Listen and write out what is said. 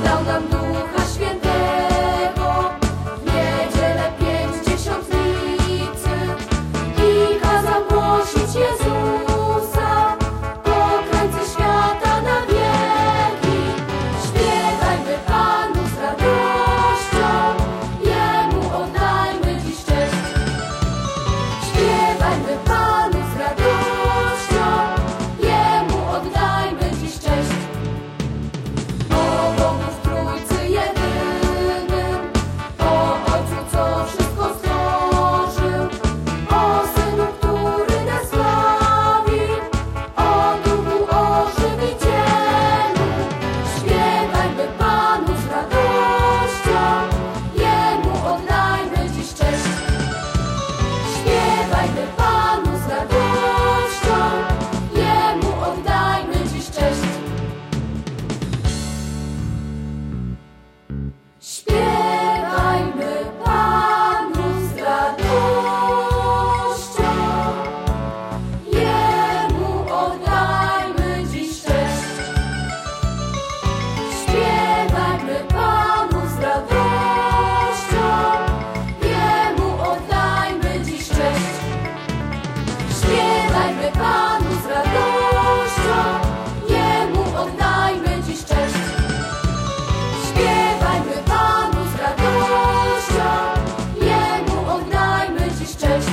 dał nam Ducha Świętego w niedzielę Pięćdziesiątnicy i kazał głosić Jezusa po krańcu świata na wieki. Śpiewajmy Panu z radością, Jemu oddajmy dziś cześć. Śpiewajmy Panu z radością, Jemu oddajmy dziś cześć. O Bogu w Trójcy jedynym, o Ojcu, co wszystko stworzył, o Synu, który nas zbawi, o Duchu ożywicielu. Śpiewajmy Panu z radością, Jemu oddajmy dziś cześć. Śpiewajmy Panu z radością, Jemu oddajmy dziś cześć. Śpiewajmy Panu z radością, Jemu oddajmy dziś cześć. Śpiewajmy Panu z radością, Jemu oddajmy dziś cześć. Śpiewajmy Panu z radością, Jemu oddajmy dziś cześć. Śpiewajmy Panu z radością, Jemu oddajmy dziś cześć.